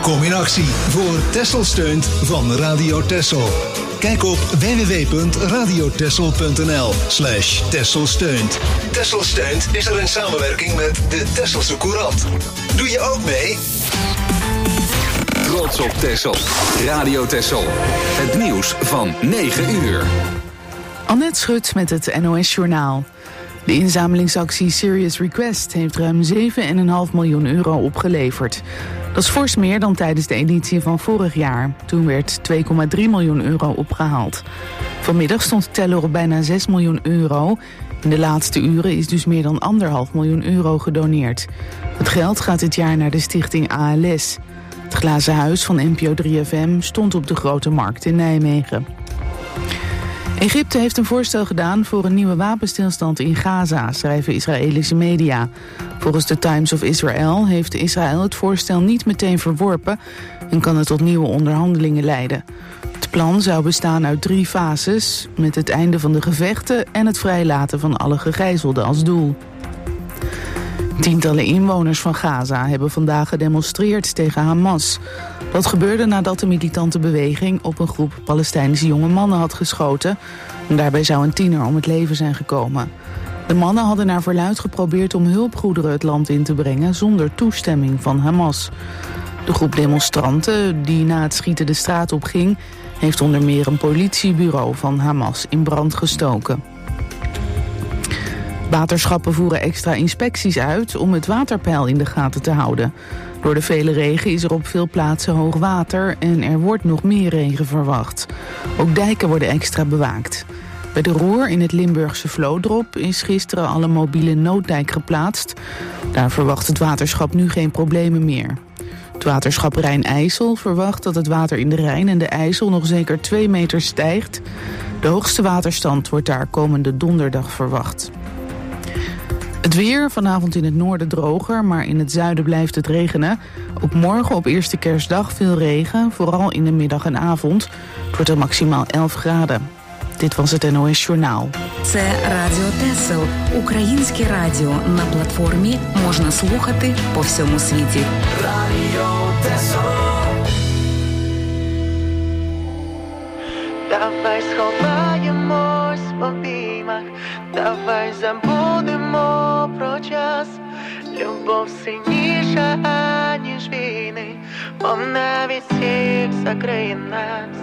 Kom in actie voor Texel Steunt van Radio Texel. Kijk op www.radiotexel.nl/Texel Steunt. Texel Steunt is er in samenwerking met de Texelse Courant. Doe je ook mee? Trots op Texel. Radio Texel. Het nieuws van 9 uur. Annette Schut met het NOS Journaal. De inzamelingsactie Serious Request heeft ruim 7,5 miljoen euro opgeleverd. Dat is fors meer dan tijdens de editie van vorig jaar. Toen werd 2,3 miljoen euro opgehaald. Vanmiddag stond de teller op bijna 6 miljoen euro. In de laatste uren is dus meer dan 1,5 miljoen euro gedoneerd. Het geld gaat dit jaar naar de stichting ALS. Het glazen huis van NPO 3FM stond op de Grote Markt in Nijmegen. Egypte heeft een voorstel gedaan voor een nieuwe wapenstilstand in Gaza, schrijven Israëlische media. Volgens de Times of Israel heeft Israël het voorstel niet meteen verworpen en kan het tot nieuwe onderhandelingen leiden. Het plan zou bestaan uit 3 fases, met het einde van de gevechten en het vrijlaten van alle gegijzelden als doel. Tientallen inwoners van Gaza hebben vandaag gedemonstreerd tegen Hamas. Dat gebeurde nadat de militante beweging op een groep Palestijnse jonge mannen had geschoten. En daarbij zou een tiener om het leven zijn gekomen. De mannen hadden naar verluidt geprobeerd om hulpgoederen het land in te brengen zonder toestemming van Hamas. De groep demonstranten die na het schieten de straat op ging, heeft onder meer een politiebureau van Hamas in brand gestoken. Waterschappen voeren extra inspecties uit om het waterpeil in de gaten te houden. Door de vele regen is er op veel plaatsen hoog water en er wordt nog meer regen verwacht. Ook dijken worden extra bewaakt. Bij de Roer in het Limburgse Vlodrop is gisteren al een mobiele nooddijk geplaatst. Daar verwacht het waterschap nu geen problemen meer. Het waterschap Rijn-IJssel verwacht dat het water in de Rijn en de IJssel nog zeker 2 meter stijgt. De hoogste waterstand wordt daar komende donderdag verwacht. Het weer, vanavond in het noorden droger, maar in het zuiden blijft het regenen. Ook morgen op eerste kerstdag veel regen, vooral in de middag en avond. Het wordt er maximaal 11 graden. Dit was het NOS Journaal. Це Радіо Тесел. Українське радіо на платформі можна слухати по всьому світі. Радіо Тесел. Давай сховаємось в обіймах, давай забудемо про час. Любов сильніша, ніж війни, вона від всіх закриє нас.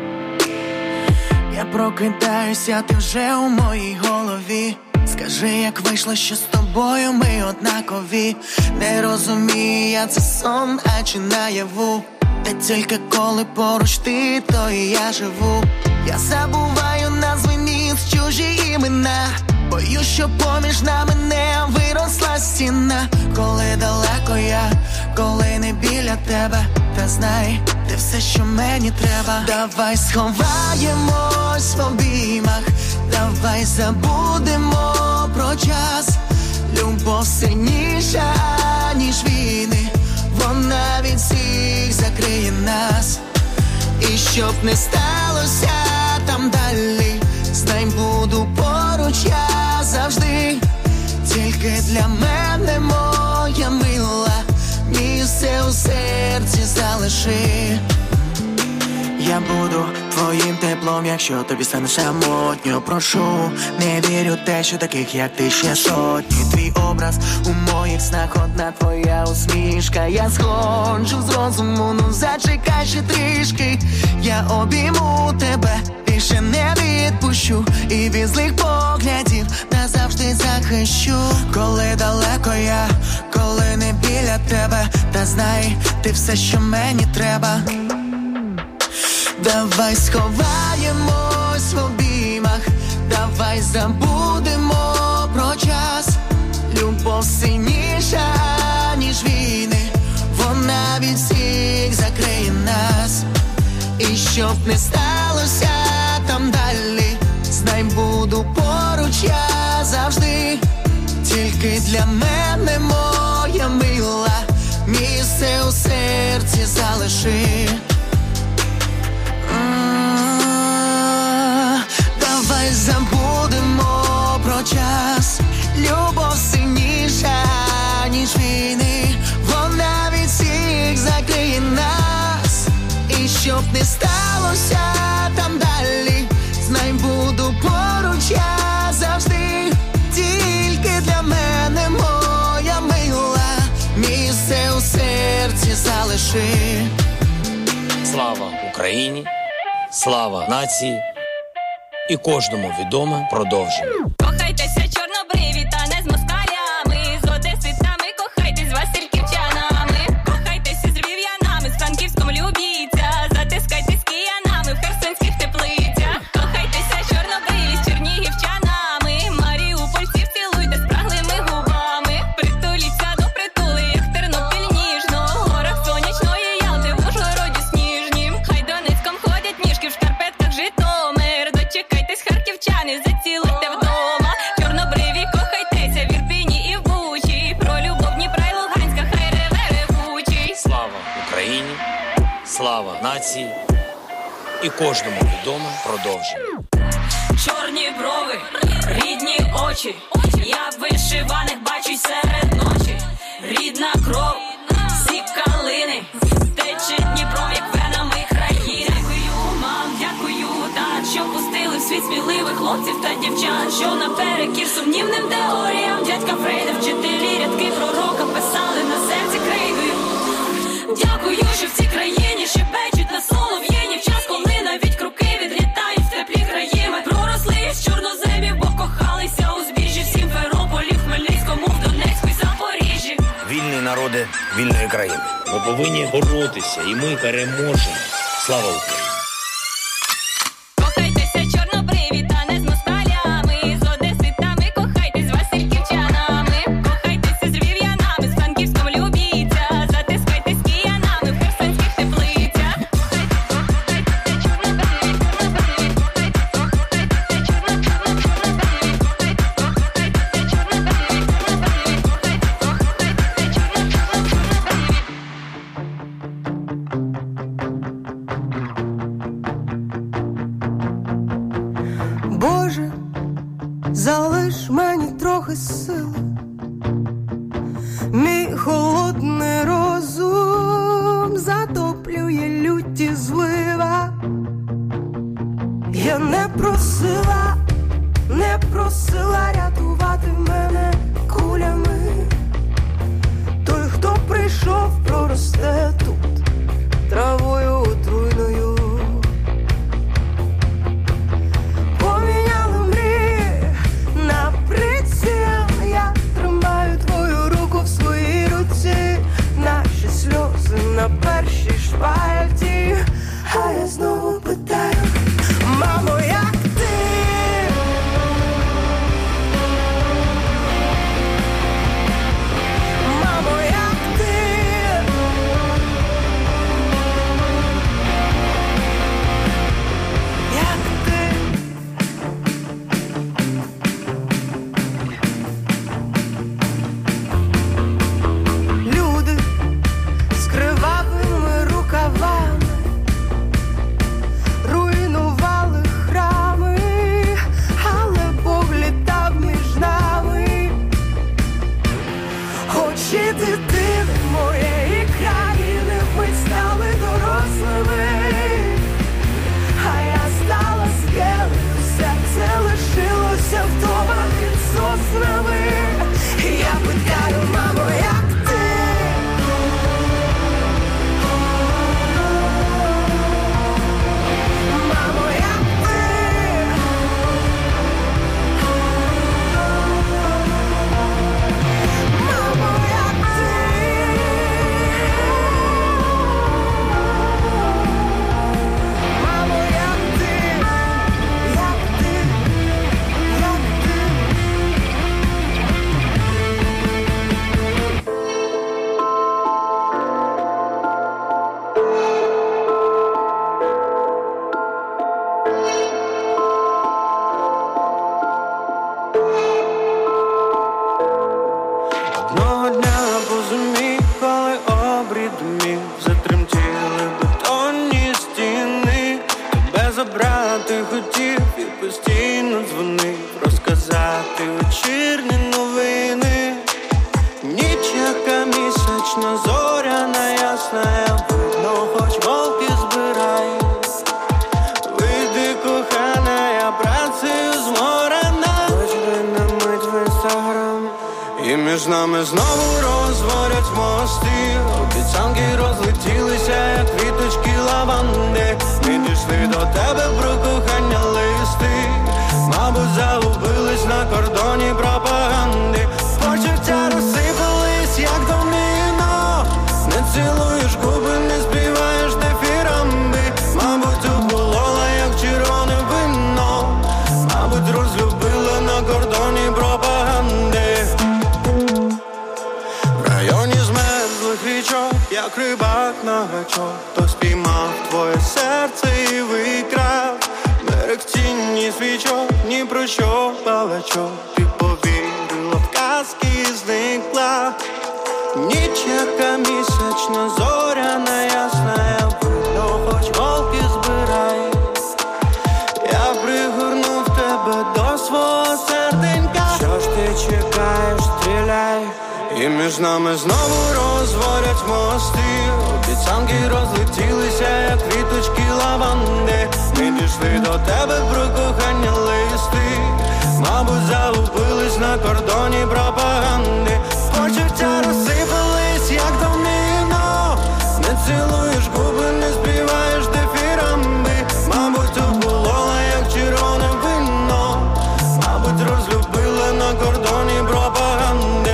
Я прокидаюся, ти вже у моїй голові. Скажи, як вийшло, що з тобою ми однакові. Не розумію, я це сон, а чи наяву. Та тільки коли поруч ти, то і я живу. Я забуваю назви міст, чужі імена. Боюсь, що поміж нами не виросла стіна. Коли далеко я, коли не біля тебе. Та знай, ти все, що мені треба. Давай сховаємось в обіймах, давай забудемо про час. Любов сильніша, ніж війни, вона від всіх закриє нас. І щоб не сталося там далі, знай, буду поруч я завжди. Тільки для мене, моя мила, місце у серці залиши. Я буду твоїм теплом, якщо тобі стане самотньо. Прошу, не вірю те, що таких, як ти, ще сотні. Твій образ у моїх снах, одна твоя усмішка. Я сходжу з розуму, ну зачекай ще трішки. Я обійму тебе, більше не відпущу. І від злих поглядів назавжди захищу. Коли далеко я, коли не біля тебе. Та знай, ти все, що мені треба. Давай сховаємось в обіймах, давай забудемо про час. Любов сильніша, ніж війни, вона від всіх закриє нас. І щоб не сталося там далі, знай, буду поруч я завжди. Тільки для мене, моя мила, місце у серці залиши. Давай забудемо про час. Любов сильніша, ніж війни, вона від всіх закриє нас. щоб не сталося там далі. Знай, буду поруч я завжди, тільки для мене, моя мила, місце у серці залиши. Слава Україні, слава нації і кожному відоме продовження. Кохайтеся чорнобриві та не з москалями, з одеситами кохайтесь, з васильківчанами. Кохайтеся з львів'янами, з Франківськом любіться, затискайтесь киянами в херсонських теплицях. Кохайтеся чорнобриві з чернігівчанами, маріупольців цілуйте спраглими губами. Притуліться до притули, як Тернопіль ніжно, в горах сонячної Ялти, в Ужгороді сніжнім. Хай Донецьком ходять ніжки в шкарпетках Житомир. Дочекайтесь, харківчани, зацілуйте вдома. Чорнобриві кохайтеся в Ірпіні і в Бучі, про любов Дніпра й Луганська хай реве ревучий. Слава Україні, слава нації і кожному відоме продовження. Чорні брови, рідні очі, я в вишиваних бачу серед ночі. Рідна кров, всі калини, тече Дніпром, як венами країни. Дякую, мам, дякую, тат, що пустили в світ сміливих хлопців та дівчат, що наперекір сумнівним теоріям дядька Фрейда вчителі рядки пророка писали на серці крейдою. Дякую, що в цій країні шепечуть на солов'їні в час, коли навіть круки відлітають в теплі краї. Ми проросли з чорноземів, бо кохалися у збіжжі в Сімферополі, в Хмельницькому, в Донецьку і Запоріжжі. Вільні народи вільної країни. Ми повинні боротися, і ми переможемо. Слава Україні! Кохайтеся чорнобриві та не з москалями, з одеситами кохайтесь, з васильківчанами. Кохайтеся з львів'янами, з Франківськом любіться, затискайтесь киянами в херсонських теплицях. Кохайтеся чорнобриві, як рибак на гачок. Хтось піймав твоє серце і викрав. Берег тіні свічок, ні про що балачок. Ти повірила в казки і зникла. Ніч, яка місячна, зоряна, ясна, я видно, хоч волки збирай. Я пригорнув тебе до свого серденька. Що ж ти чекаєш, стріляй. І між нами знову розворять мости. Обіцянки розлетілися, як квіточки лаванди. Ми пішли до тебе про кохання листи. Мабуть, загубились на кордоні пропаганди. Почуття розсипались, як давнина. Не цілуєш губи, не співаєш дифірамби. Мабуть, оболола, як червоне вино. Мабуть, розлюбила на кордоні пропаганди.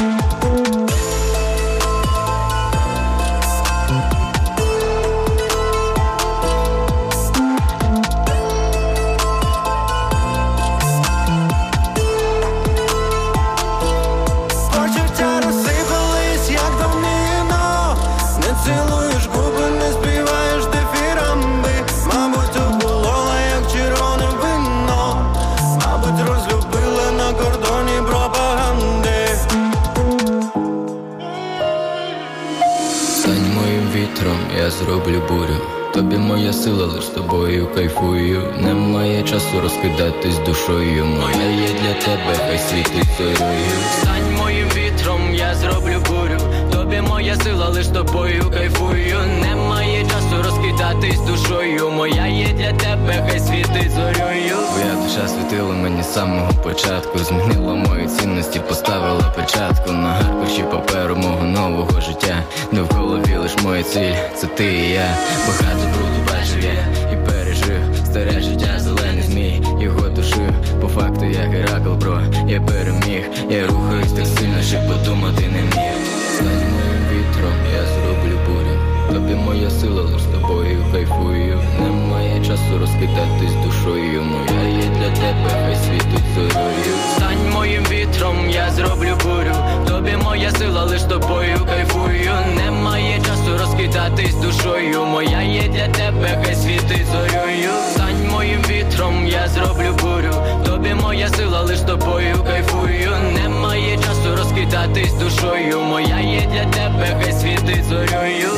Я зроблю бурю, тобі моя сила, лиш тобою кайфую. Немає часу розкидатись душою. Моя є для тебе, хай світить зорою. Стань моїм вітром, я зроблю бурю. Тобі моя сила, лиш тобою кайфую. Немає часу розкидатись душою. Моя є для тебе, хай світить зорою. Твоя душа світила мені з самого початку. Змінила мої цінності, поставила печатку на аркуші паперу мого нового життя. Довкола лиш моя ціль, це ти і я. Багато бруду бачив я і пережив. Старе життя, зелений змій, його душив. По факту я Геракл, бро, я переміг. Я рухаюсь так сильно, що подумати не міг. Стань моїм вітром, я зроблю бурю. Тобі моя сила, лиш з тобою кайфую. Немає часу розкидатись душою. Моя є для тебе, хай світить зорою. Стань моїм вітром, я зроблю бурю. Тобі моя сила, лиш з тобою кайфую. Немає часу розкидатись душою. Моя є для тебе, хай світить зорою. Стань моїм вітром, я зроблю бурю. Тобі моя сила, лиш з тобою кайфую. Немає часу розкидатись душою. Моя є для тебе, хай світить зорою.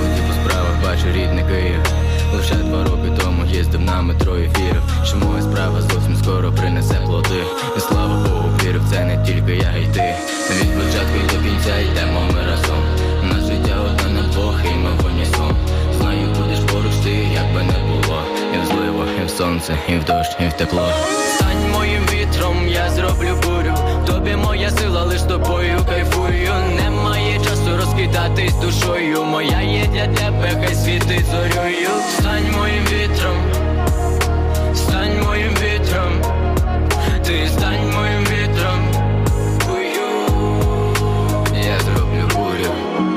Бачу рідний Київ. Лише 2 роки тому їздив на метро і вірив, що моя справа зовсім скоро принесе плоди. І слава Богу, вірив, це не тільки я і ти. Від початку і до кінця йдемо ми разом. Наше життя одна на двох, і ми в унісон. Знаю, будеш поруч ти, як би не було. І в зливу, і в сонце, і в дощ, і в тепло. Стань моїм вітром, я зроблю бурю. Тобі моя сила, лиш тобою кайфую. Немає часу розкидатись душою. Моя є для тебе, хай світить зорою. Стань моїм вітром, стань моїм вітром. Ти стань моїм вітром. Я зроблю бурю.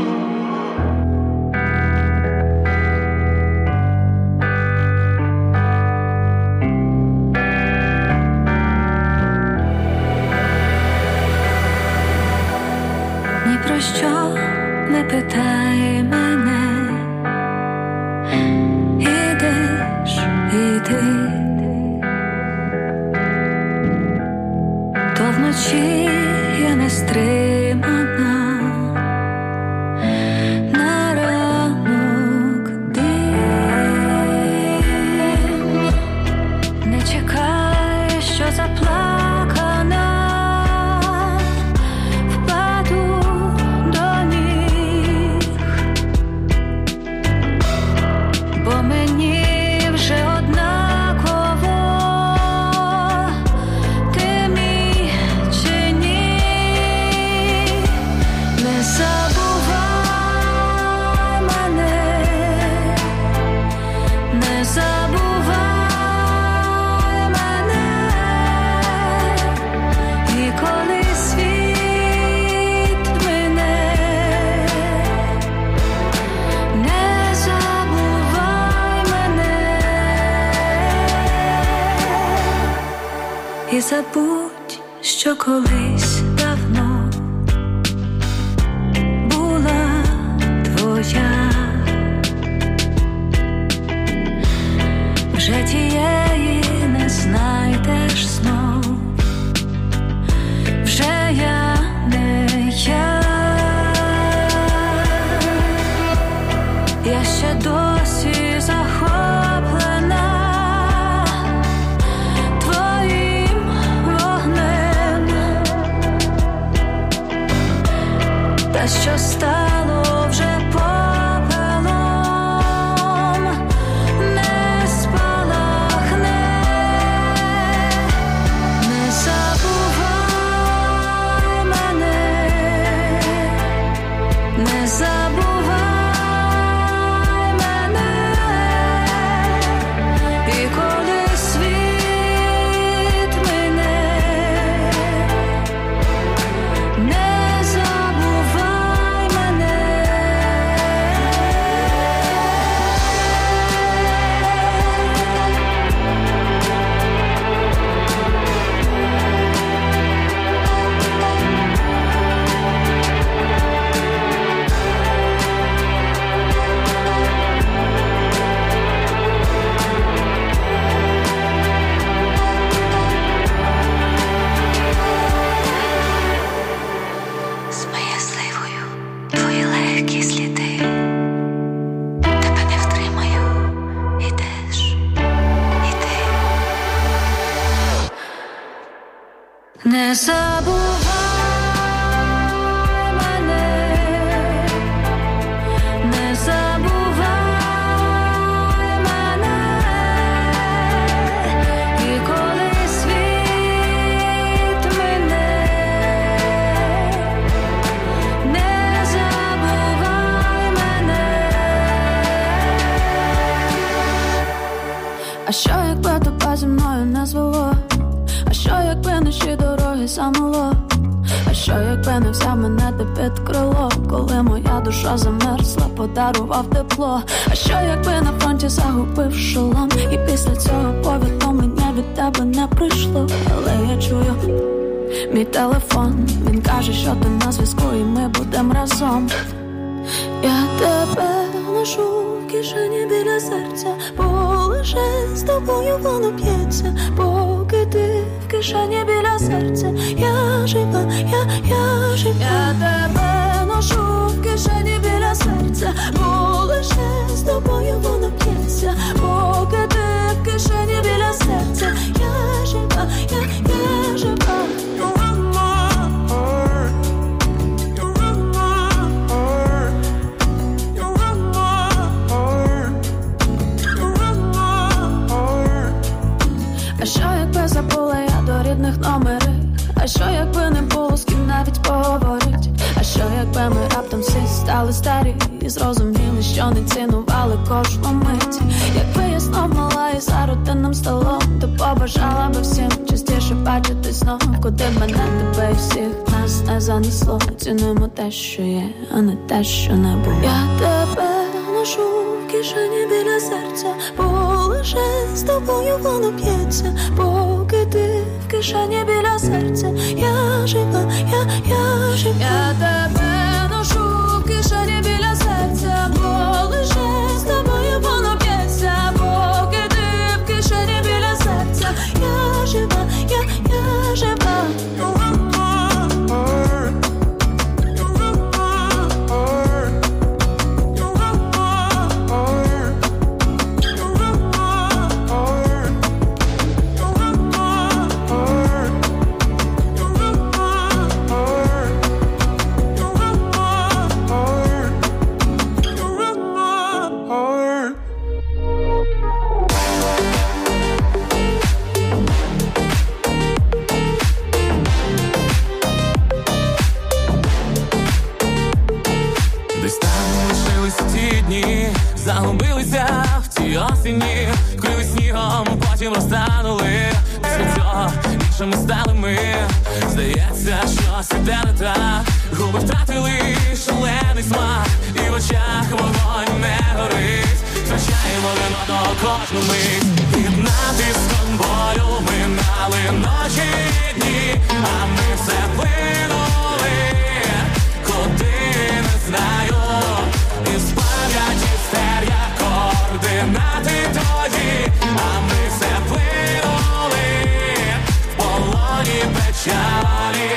Ні про що не питай мене, ідеш, іди, то вночі я не стримана, на ранок дим. Не чекай, що заплакана, впаду до ніг, бо мені вже однаково, ти мій чи ні. Не забувай мене, не забувай мене, і коли світ мине, не забувай мене. І забудь, що колись давно була твоя я ще досі захоплена твоїм вогнем. Те, що стало вже попелом, не спалахне. Не забувай мене, не забувай мене. І коли світ мине, не забувай мене. З мислivою твої легкі сліди, тебе не втримаю, ідеш, іди. Не забувай мене, не забувай мене. І коли світ мине, не забувай мене. А що якби тебе зі мною не звело? А що якби наші дороги замело? А що якби не взяв мене ти під крило? Коли моя душа замерзла, подарував тепло. А що якби на фронті загубив шолом? І після цього повідомлення від тебе не прийшло. Але я чую мій телефон, він каже, що ти на зв'язку і ми будем разом. Я тебе ношу в кишені біля серця, бо лише з тобою воно п'ється. Поки ти в кишені біля серця, я жива, я жива. Я тебе ношу в кишені біля серця, бо лише з тобою воно п'ється. Поки ти в кишені біля серця, я жива, я жива. А що якби забула я до рідних номерів? А що якби не було з ким навіть поговорить? А що якби ми раптом всі стали старі і зрозуміли, що не цінували кожну мить? Якби я знов мала і за рутинним столом, то побажала би всім частіше бачити знов. Куди б мене, тебе і всіх нас не занесло. Цінуємо те, що є, а не те, що не було. Я тебе ношу в кишені біля серця, бо лише з тобою воно п'ється. Поки ти в кишені біля серця, я жива, я жива. Я тебе ношу в кишені біля серця, бо лише з тобою воно п'ється. Поки ти в кишені біля серця, я жива, я жива. Загубилися в цій осені, вкрили снігом, потім розтанули. Після цього іншими стали ми. Здається, щось іде не так. Губи втратили шалений смак, і в очах вогонь не горить. Втрачаємо один одного кожну мить. Під натиском болю минали ночі і дні, а ми все плинули, куди не знаю. Із пам'яті стер'я координати тоді, а ми все плинули в полоні печалі.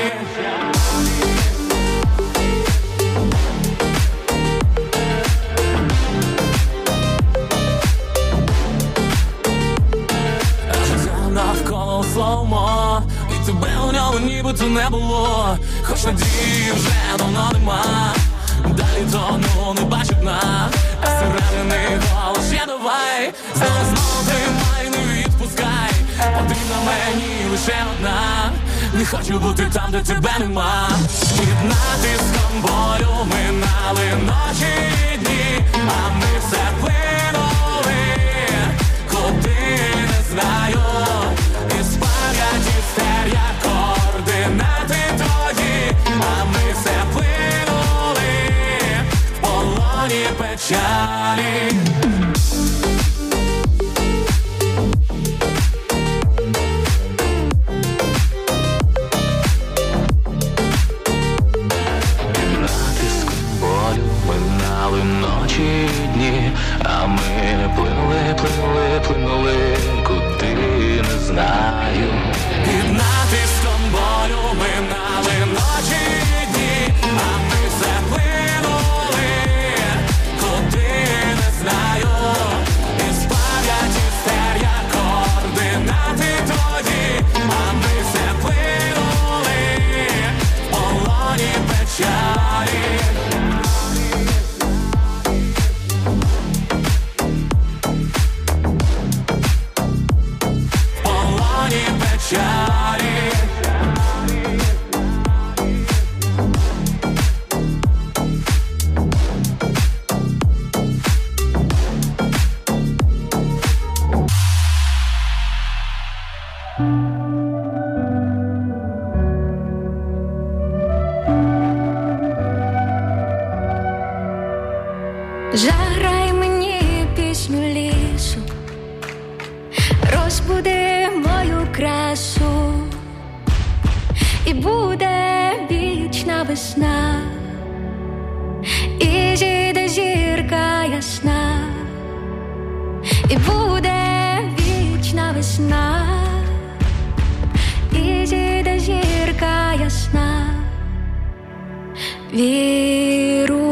нібито не було, хоч надії вже давно нема. Далі тону не бачить нас, а всередини голос є давай. Знову тримай, не відпускай, потрібна мені лише одна. Не хочу бути там, де тебе нема. Під натиском болю минали ночі і дні, а ми все плинули, куди не знаю. Із пам'яті стер'я координати тоді, а ми все плинули в полоні печалі. Ночі і дні, а ми плинули, куди не знаю. Під натиском болю минали ночі і дні, а ми все плинули, куди не знаю. Із пам'яті стер'я координати тоді, а ми все плинули в полоні печалі. Заграй мені пісню лісу, розбуди мою красу, і буде вічна весна, і зійде зірка ясна, і буде вічна весна, і зійде зірка ясна. Віру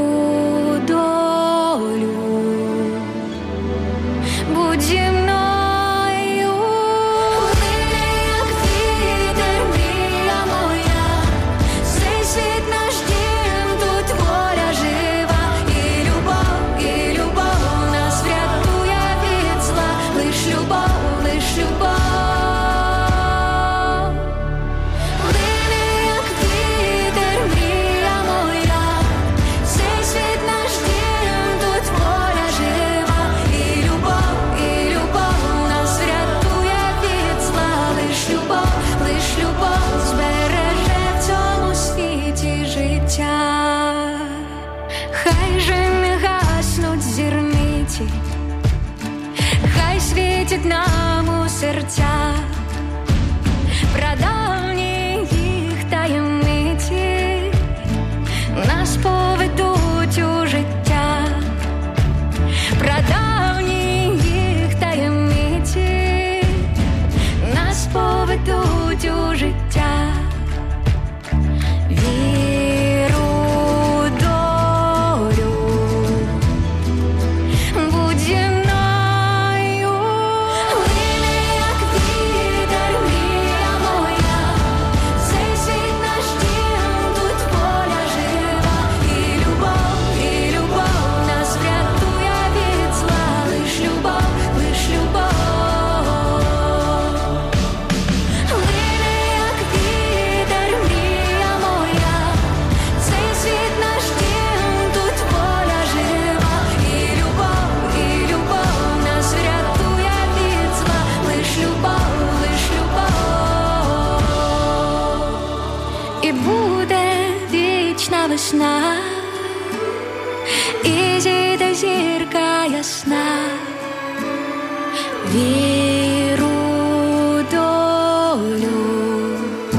хай же не гаснуть зірниці, хай світять нам у серця прадавні їх таємниці, нас поведуть у життя, прадавні їх таємниці, нас поведуть у життя. І буде вічна весна, і зійде зірка ясна. Віру долю,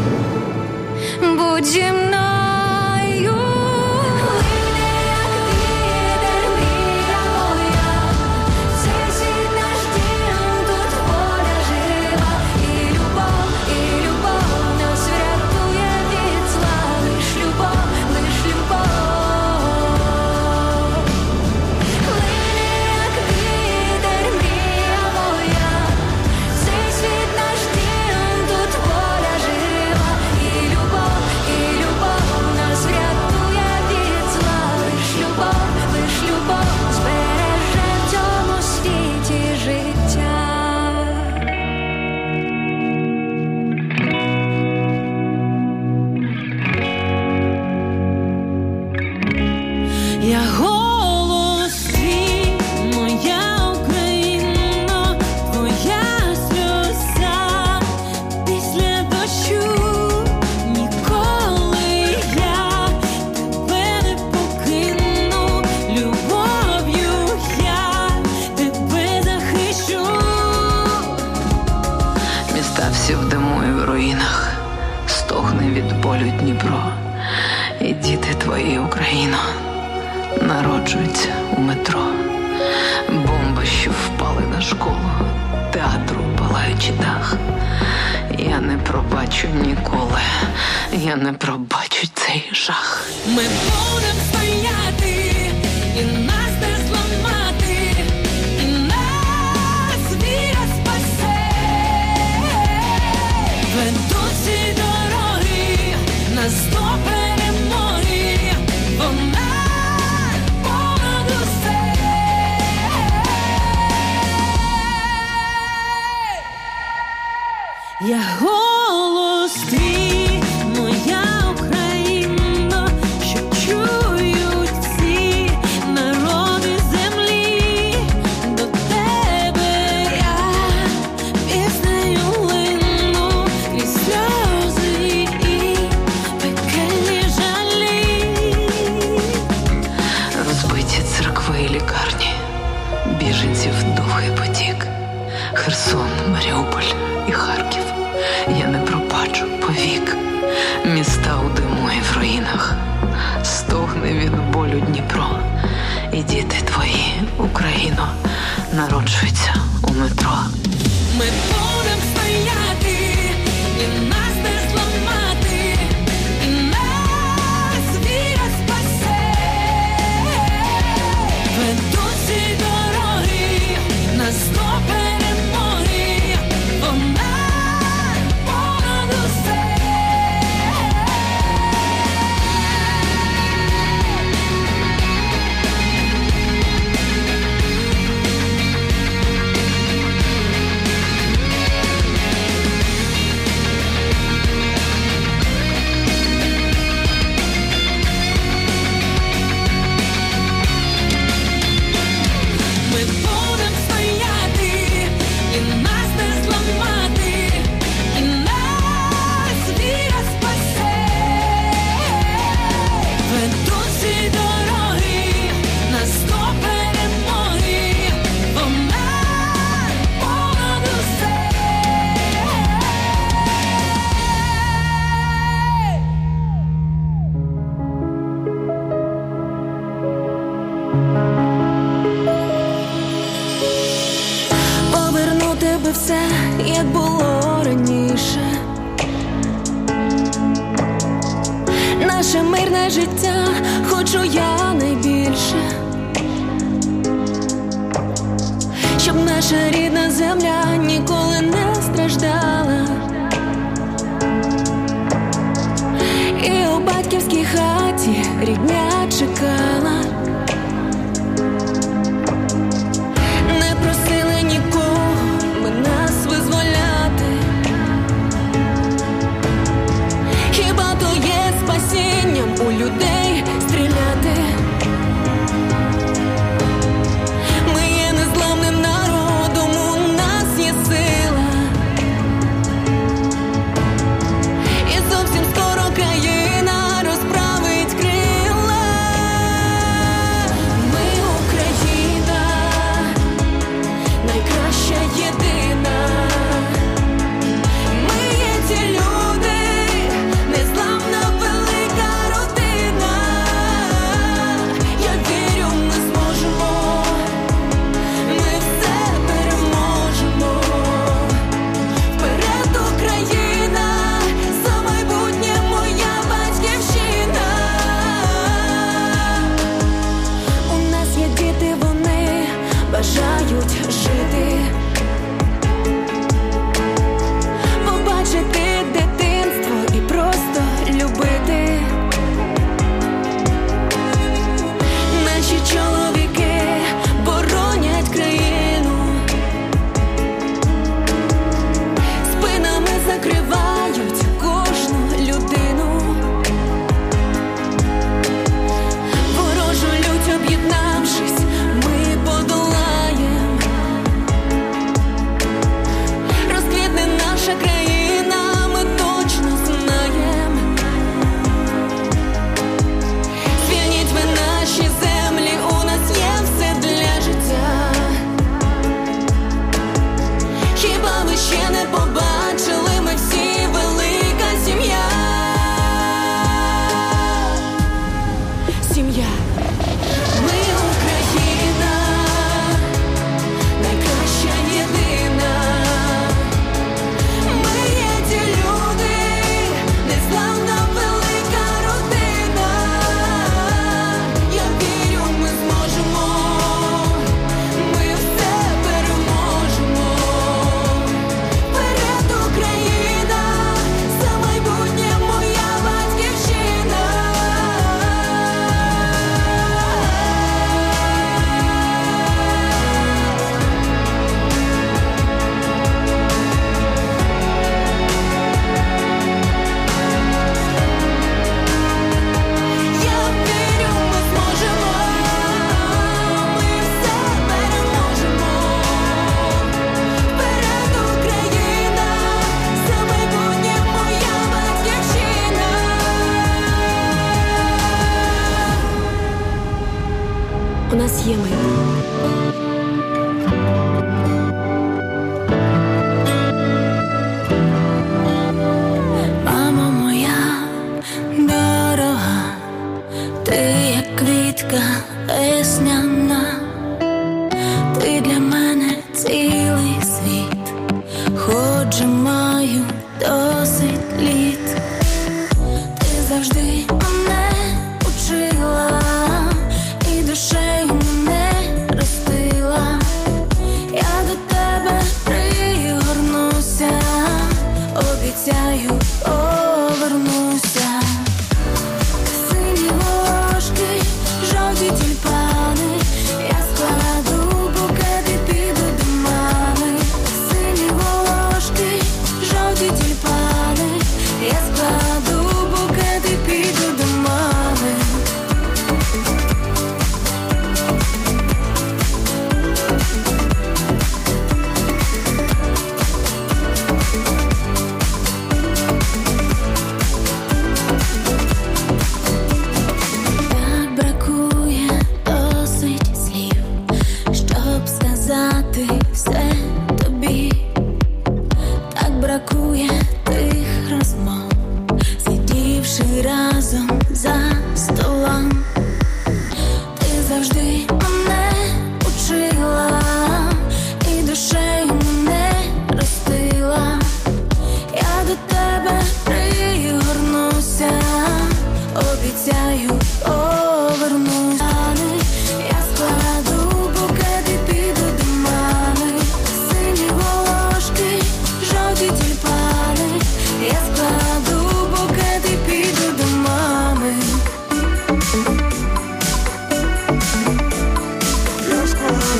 будь зі мною. Yeah. школу, театру палаючий дах. Я не пробачу ніколи, я не пробачу цей жах. Ми будем стояти, і нас не зламати, і нас віра спасе. Ведуть ці дороги, нас до перемоги, вона понад усе. Я голос твій, моя Україна, що чують всі народи землі. До тебе я піснею лину крізь сльози і пекельні жалі. Розбиті церкви і лікарні, біженців довгий потік, Херсон, Маріуполь і Харків. Я не пробачу повік. Міста у диму і в руїнах, стогне від болю Дніпро. І діти твої, Україно, народжуються у метро. Ми будем стояти, і нас не зламати, і нас віра спасе. Ведуть ці дороги, нас до перемоги, вона понад усе. Ми будем стояти, і нас не зламати, і нас віра спасе. Ведуть ці дороги, нас до перемоги, вона понад усе. Повернути би все, як було раніше. Наше мирне життя хочу я найбільше. Щоб наша рідна земля ніколи не страждала. І у батьківській хаті рідня чекала. Не просили нікого ми нас визволяти. Хіба то є спасінням у людей стріляти? Ми є незламним народом, у нас є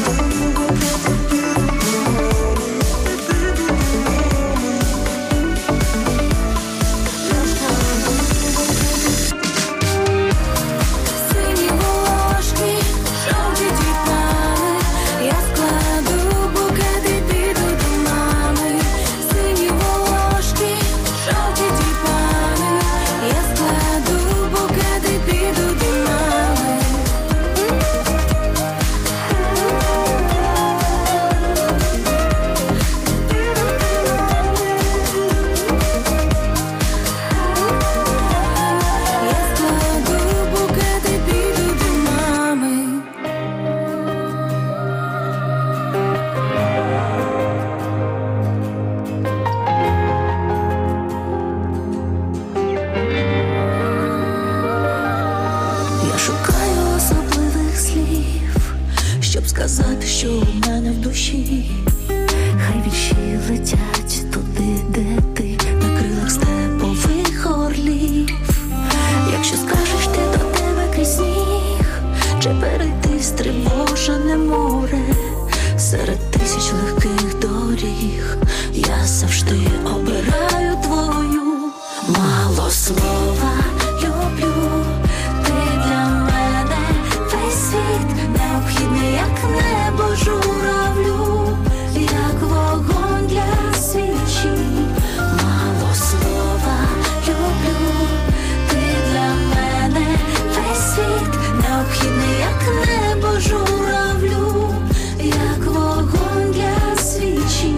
сказати, що у мене в душі. Хай вірші летять туди, де ти, на крилах степових орлів. Якщо скажеш ти, до тебе крізь сніг, чи перейти стривожене море серед тисяч легких доріг, я завжди обираю твою. Мало слова люблю, ти для мене весь світ, необхідний, як небо журавлю, як вогонь для свічі. Мало слова люблю, ти для мене весь світ, необхідний, як небо журавлю, як вогонь для свічі.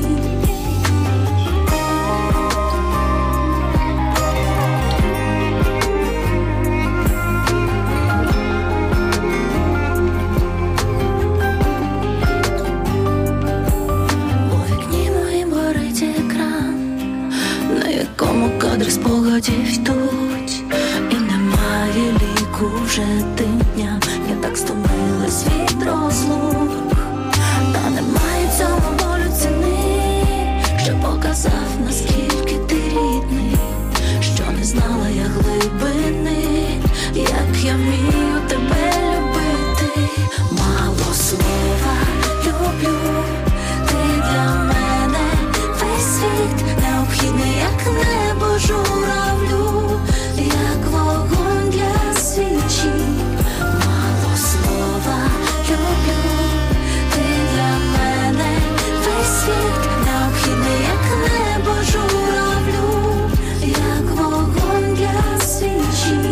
Кадри спогадів йдуть, і немає ліку вже тим дням. Я так стомилась від розлук, та немає цьому болю ціни, що показав, наскільки ти рідний, що не знала я глибини, як я вмію тебе любити. Мало слова люблю, ти для мене весь світ, необхідний, як небо журавлю, як вогонь для свічі. Мало слова люблю, ти для мене весь світ, необхідний, як небо журавлю, як вогонь для свічі.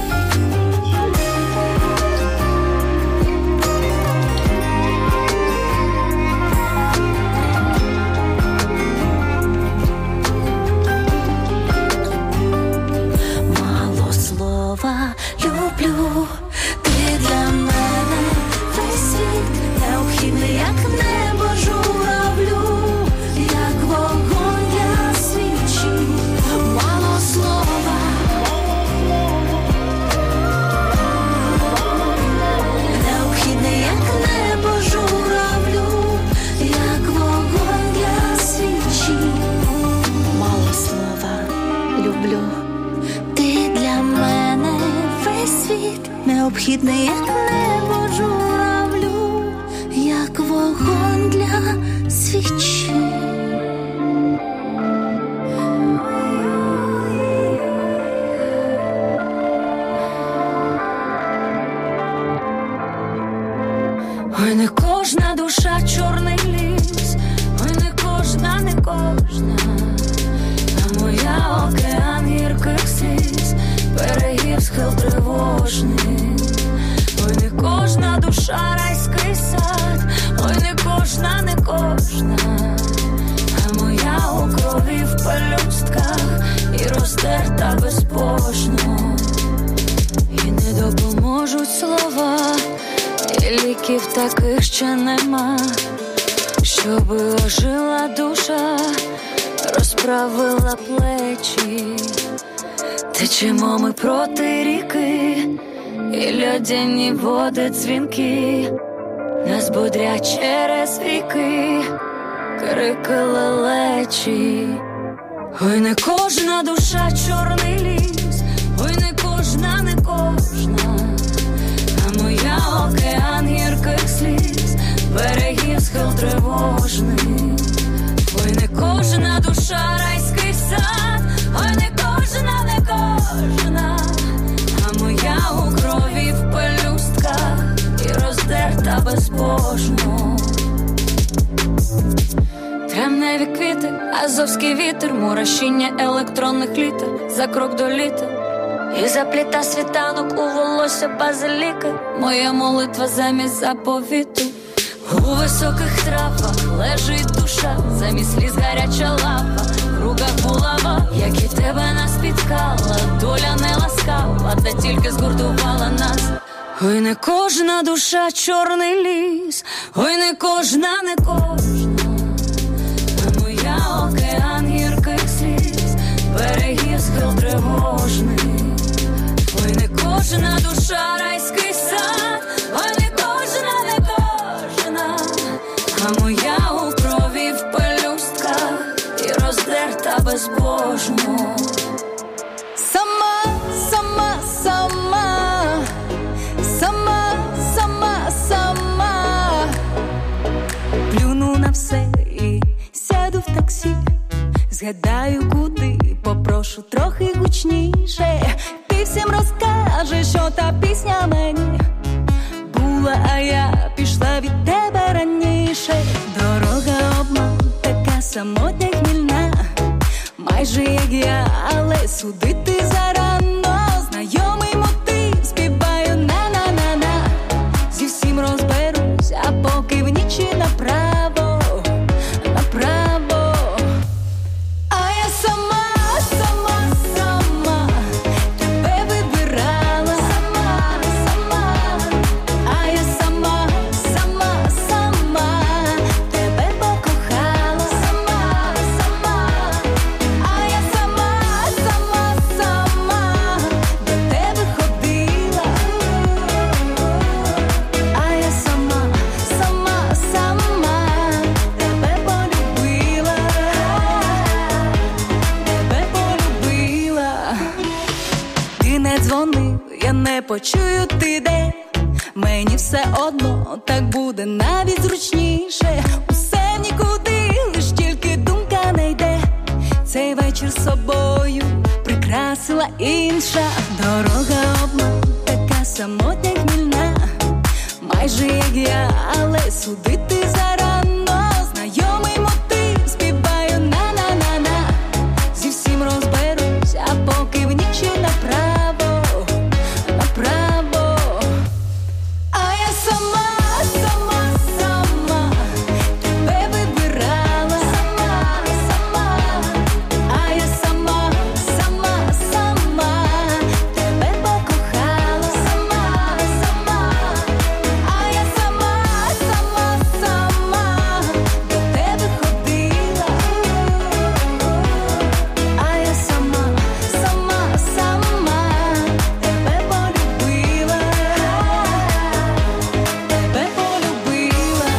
Люблю, ти для мене весь світ, необхідний, як небо журавлю, як вогонь для свічі. Мало слова, необхідний, як небо журавлю, як вогонь для свічі. Мало слова, люблю, ти для мене світ, необхідний, як небо журавлю, як вогонь для свічі. Ой, не кожна душа чорний ліс, ой, не кожна, не кожна, а моя океан гірких сліз, берегів схил тривожний. Ой, не кожна душа райський сад, ой, не кожна, не кожна, а моя у крові в пелюстках і роздерта безбожно. І не допоможуть слова, і ліків таких ще нема, щоби ожила душа, розправила плечі. Течемо ми проти ріки, і льодяні води дзвінки нас бодрять через віки, крики лелечі. Ой, не кожна душа чорний ліс, ой, не кожна, не кожна, а моя океан гірких сліз, берегів схил тривожний. Ой, не кожна душа райський сад, ой, не кожна, не кожна, а моя у крові в пелюстках і роздерта безбожно. Тремневі квіти, азовський вітер, мурашіння електронних літер, за крок до літа. І запліта світанок у волосся базиліки, моя молитва замість заповіту. У високих травах лежить душа, замість сліз гаряча лапа, в руках булава, як і тебе нас спіткала, доля не ласкава, та тільки згуртувала нас. Ой, не кожна душа чорний ліс, ой, не кожна, не кожна, а моя океан гірких сліз, берегів схил тривожний. Ой, не кожна душа райський сад, ой, не кожна, не кожна, а моя у крові в пелюстках і роздерта безбожно. Сама, сама, сама, сама, сама, сама, плюну на все і сяду в таксі, згадаю куди, попрошу трохи гучніше. Ти всім розкажеш, що та пісня мені була, а я пішла від тебе раніше. Дорога обман, така самотня хмільна, майже як я, але судити зарано. Знайомий мотив, співаю на-на-на-на, зі всім розберусь, а поки в нічі направо, направо. А я сама, сама, сама, тебе вибирала, сама, сама. А я сама, сама, сама, тебе покохала, сама, сама. А я сама, сама, сама, до тебе ходила. А я сама, сама, сама, тебе полюбила, тебе полюбила. Ти не дзвонив, я не почую, ти де. Мені все одно, так буде навіть зручніше. Усе в нікуди, лиш тільки думка не йде. Цей вечір з собою прикрасила інша. Дорога обман, така самотня хмільна, майже як я, але судити зарано. Знайомий мотив, співаю на-на-на-на, зі всім розберусь, а поки в нічі направо, направо. А я сама, сама, сама, тебе вибирала, сама, сама. А я сама, сама, сама, тебе покохала, сама, сама. А я сама, сама, сама, до тебе ходила. А я сама, сама, сама, тебе полюбила, тебе полюбила.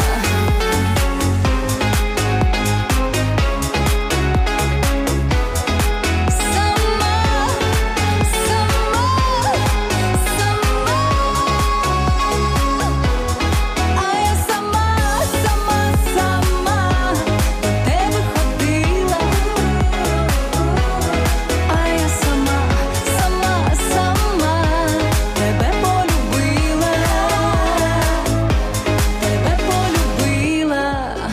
А я сама, сама, сама, до тебе ходила. А я сама, сама, сама, тебе полюбила, тебе полюбила.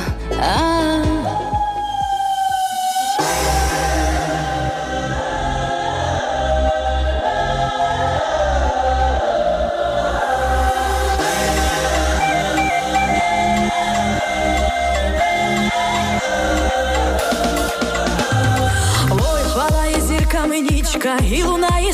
Ой, палає зірками нічка, і лунає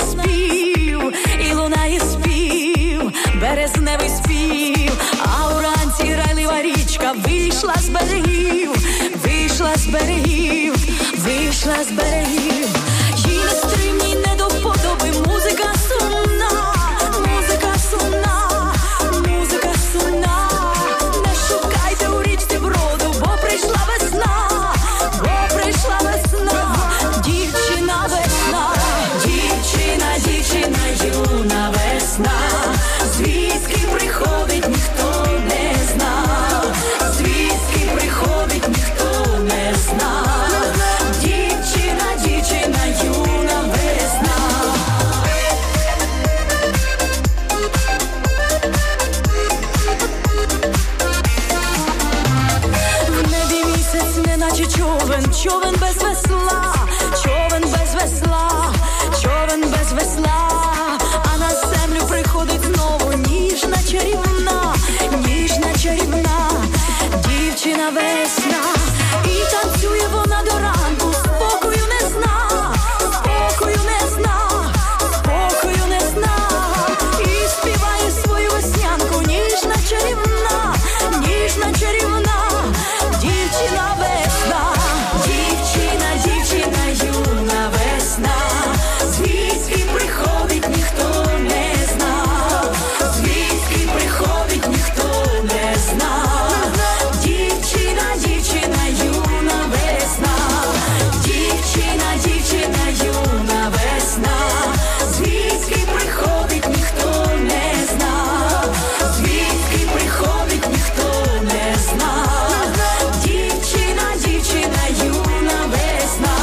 спів, березневий спів, а уранці грайлива річка вийшла з берегів, вийшла з берегів, вийшла з берегів. Їй нестримній не до вподоби музика сумна, музика сумна, музика сумна. Не шукайте у річці броду, бо прийшла весна, бо прийшла весна. Дівчина весна, дівчина, дівчина, юна весна. Звідки приходить, ніхто не знав. човен без весла, човен без весла, човен без весла, а на землю приходить знову ніжна чарівна, ніжна чарівна дівчина весна. І танцює вона до ранку, спокою не зна, спокою не зна, спокою не зна. І співає свою веснянку, ніжна чарівна, ніжна чарівна дівчина весна. Дівчина, дівчина юна весна, звідки приходить ніхто не знав, звідки приходить ніхто не знав. Дівчина, дівчина юна весна, дівчина, дівчина юна весна, звідки приходить ніхто не знав, звідки приходить ніхто не знав. Дівчина, дівчина юна весна.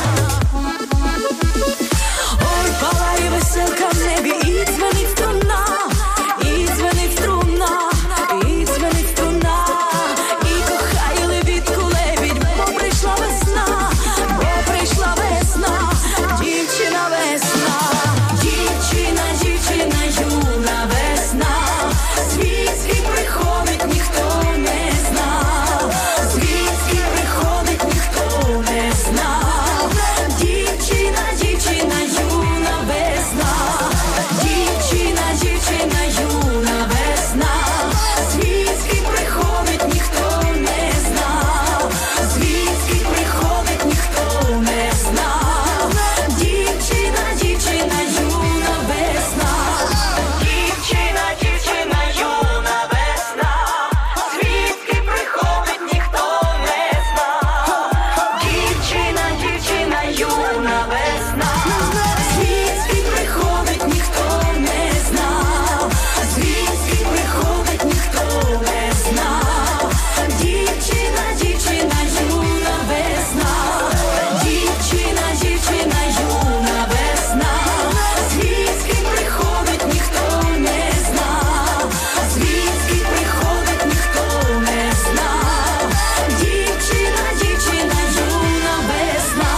Ой, палає веселка в небі, і дзвенить струна, і дзвенить струна, і дзвенить струна, і кохає лебідку лебідь, бо прийшла весна, бо прийшла весна, дівчина весна. Дівчина, дівчина юна весна, звідки приходить ніхто не знав, звідки приходить ніхто не знав. Дівчина, дівчина юна весна, дівчина, дівчина юна весна, звідки приходить ніхто не знав, звідки приходить ніхто не знав. Дівчина, дівчина юна весна, дівчина, дівчина юна весна, звідки приходить ніхто не знав. Дівчина, дівчина юна весна, звідки приходить ніхто не знав, звідки приходить ніхто не знав. Дівчина, дівчина юна весна, дівчина, дівчина юна весна, звідки приходить ніхто не знав, звідки приходить ніхто не знав. Дівчина, дівчина юна весна.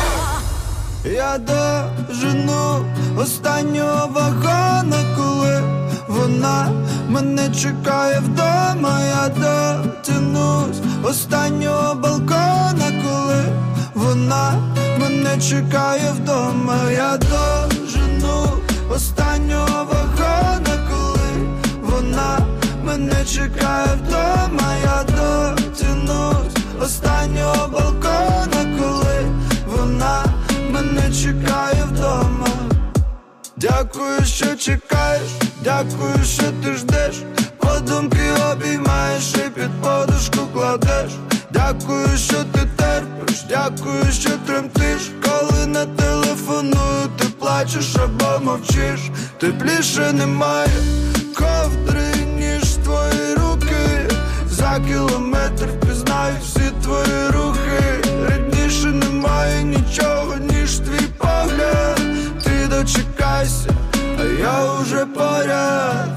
Я дожену останнього вагона, коли вона мене чекає вдома. Я дотянусь останнього балкона, коли вона мене чекає вдома. Я дожену останнього вагона, коли вона мене чекає вдома. Я дотянусь останнього балкона, коли вона мене чекає вдома. Дякую, що чекаєш, дякую, що ти ждеш, подумки обіймаєш і під подушку кладеш. Дякую, що ти терпиш, дякую, що тремтиш, коли не телефоную, ти плачеш або мовчиш. Тепліше немає ковдри, ніж твої руки, за кілометр впізнаю всі твої рухи. Рідніше немає нічого, ніж твій погляд. Ти дочекайся, а я уже поряд.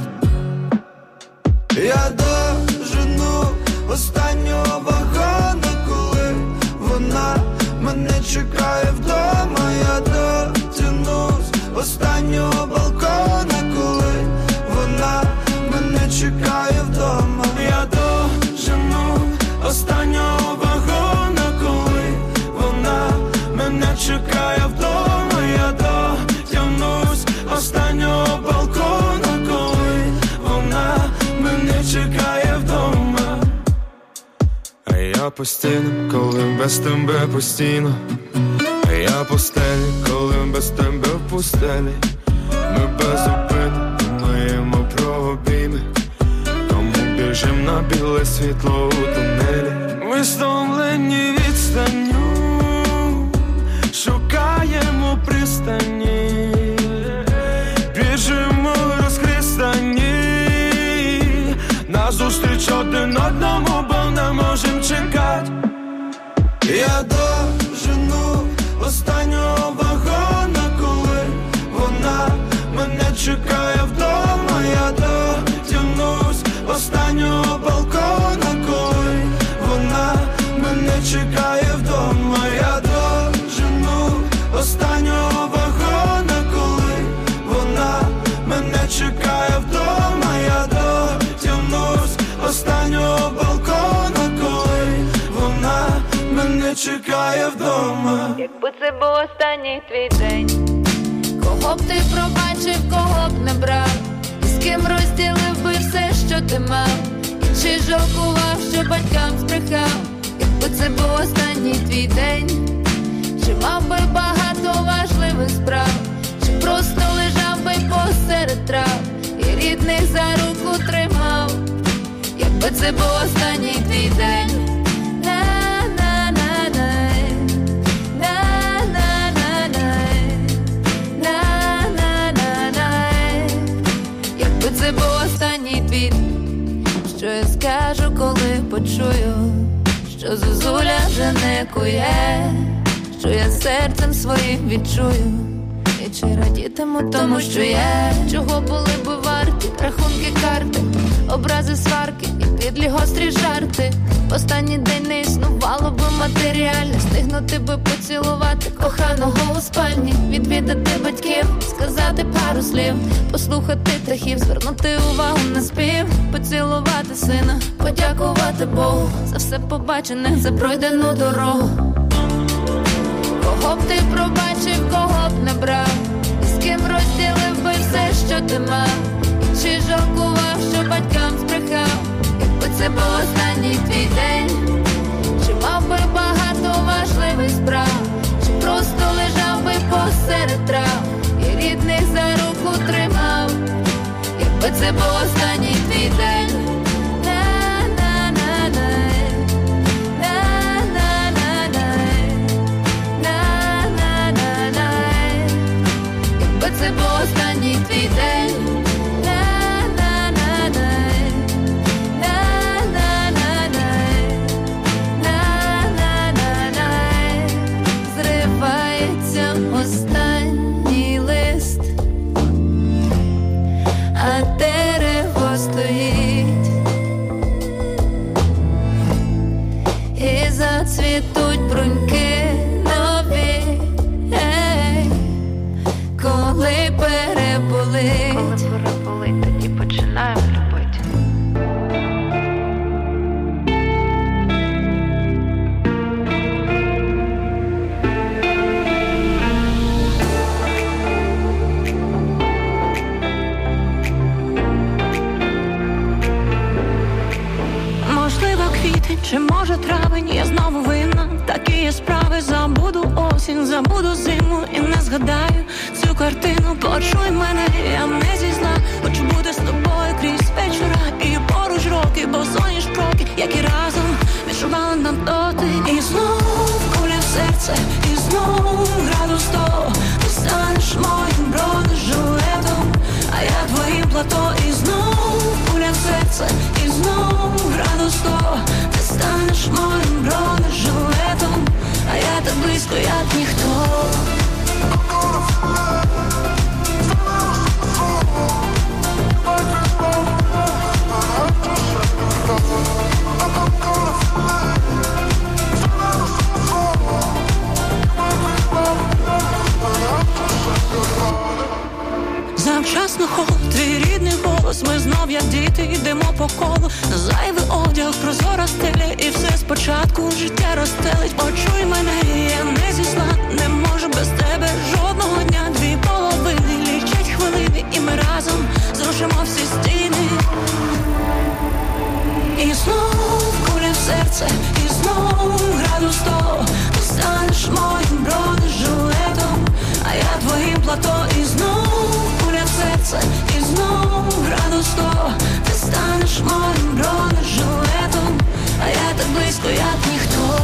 Я дожену останнього вагона, коли вона мене чекає вдома. Я дотянусь останнього балкона, коли вона мене чекає вдома. Я дожену останнього вагона, коли вона мене чекає вдома. Я дотягнусь останнього балкона, коли вона мене чекає вдома. А я постійно, коли без тебе постійно. А я постелі, коли без тебе в пустелі. Ми безупинно думаємо про обійми, тому біжим на біле світло у тунелі. Ми стомлені відстанню, шукаємо пристані, біжимо розхристані, назустріч один одному, бо не можем чекати. Я дожену останнього вагона, коли вона мене чекає вдома. Я дотягнусь останнього балкона, коли вона мене чекає вдома. чекає вдома. Якби це був останній твій день, кого б ти пробачив, кого б не брав, і з ким розділив би все, що ти мав, і чи жалкував, що батькам збрехав. Якби це був останній твій день, чи мав би багато важливих справ, чи просто лежав би посеред трав і рідних за руку тримав. Якби це був останній твій день. Якби це був останній твій, що я скажу, коли почую, що зозуля вже не кує, що я серцем своїм відчую, і чи радітиму тому, що є, чого були би варті рахунки, карти, образи, сварки і підлі гострі жарти. В останній день не існувало би матеріальне, стигнути би поцілувати коханого у спальні, відвідати батьків, сказати пару слів, послухати птахів, звернути увагу на спів, поцілувати сина, подякувати Богу за все побачене, за пройдену дорогу. Кого б ти пробачив, кого б не брав, і з ким розділив би все, що ти мав, і чи жалкував, що батькам збрехав. Якби це був останній твій день, чи мав би багато важливих справ, чи просто лежав би посеред трав і рідних за руку тримав. Якби це був останній твій день. Якби це був останній твій день. Зривається останній лист, а дерево стоїть, і зацвітуть бруньки нові, коли переболить, тоді починаємо любити. Можливо, квітень, чи може травень, я знову винна. Такі є справи, забуду осінь, забуду зиму і не згадаю цю картину. Почуй мене, я не зі зла, хочу бути з тобою крізь вечора і поруч роки, бо соняш кроки, які разом відчували нам доти. І знов куля в серце, і знов градус 100. Ти станеш моїм бронежилетом, а я твоїм плато. І знов куля в серце, і знов градус 100. Ти станеш моїм бронежилетом, а я так близько, як ніхто. Завчасно холод, твій рідний голос, ми знов як діти йдемо по колу. Зайвий одяг, прозора стеля, і все спочатку життя розстелить. Почуй мене, я не зі зла, не можу без тебе жодного дня. Дві половини лічать хвилини, і ми разом зрушимо всі стіни. І знов куля в серце, і знов градус 100. Ти станеш моїм бронежилетом, а я твоїм плато. І знов куля в серце, і знов градус 100. Ти станеш моїм бронежилетом, а я так близько, як ніхто.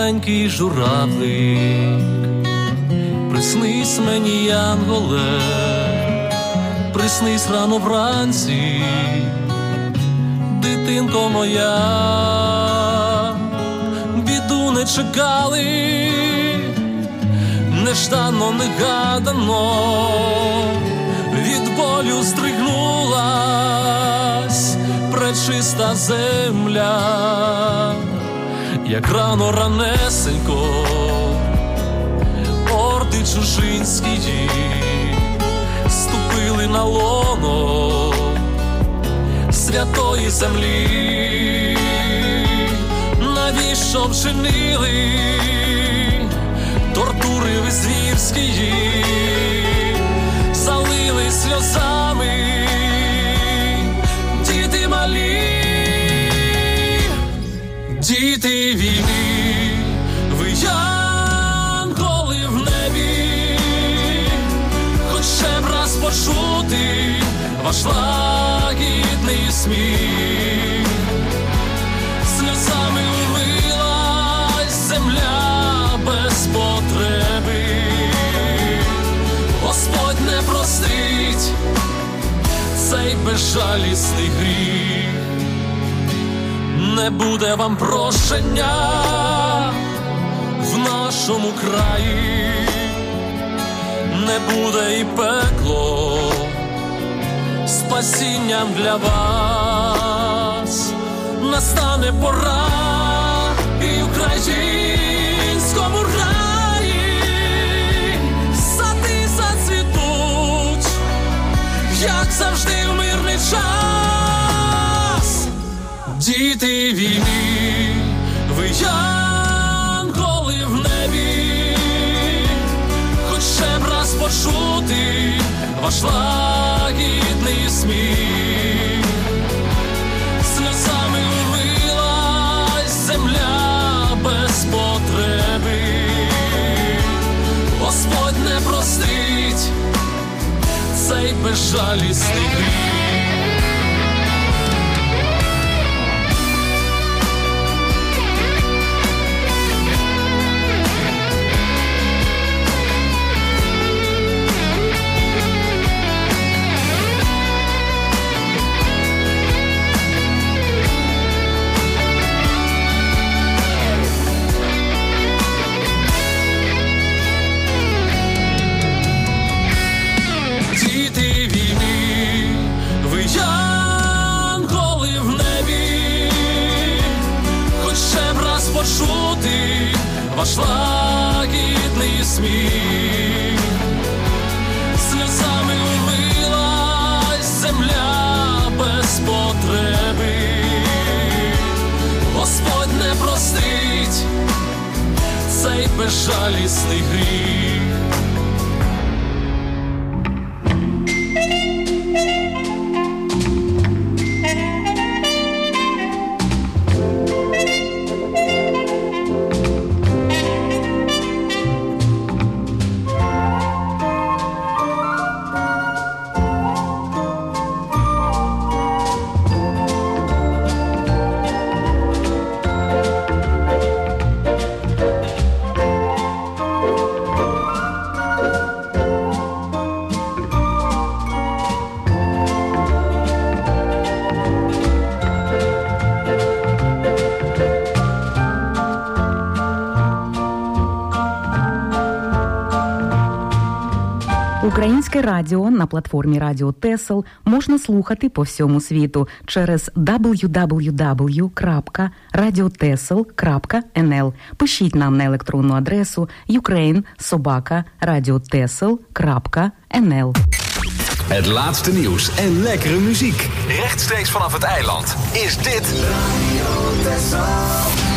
маленький журавлик, приснись мені, янголе, приснись рано вранці, дитинко моя, біду не чекали, неждано, негадано, від болю здригнулась пречиста земля, як рано ранесенько орди чужинські ступили на лоно святої землі. Навіщо вчинили тортури ви звірські, залили сльозами діти малі, діти війни, ви янголи в небі, хоч ще б раз почути ваш лагідний сміх. Сльозами умилась земля без потреби, Господь не простить цей безжалісний гріх. Не буде вам прощення в нашому краї, не буде і пекло спасінням для вас. Настане пора і українському раї сади зацвітуть, як завжди в мирний час. Діти війни, ви янголи в небі, хоч ще б раз почути ваш лагідний сміх. Сльозами умилась земля без потреби, Господь не простить цей безжалісний гріх. Почути ваш лагідний сміх. Сльозами умилась земля без потреби, Господь не простить цей безжалісний гріх. Українське радіо на платформі Радіо Тесел можна слухати по всьому світу через www.radiotesel.nl. Пишіть нам на електронну адресу ukraine@radiotesel.nl. Het laatste nieuws en lekkere muziek. Rechtstreeks vanaf het eiland is dit Radio Tessel.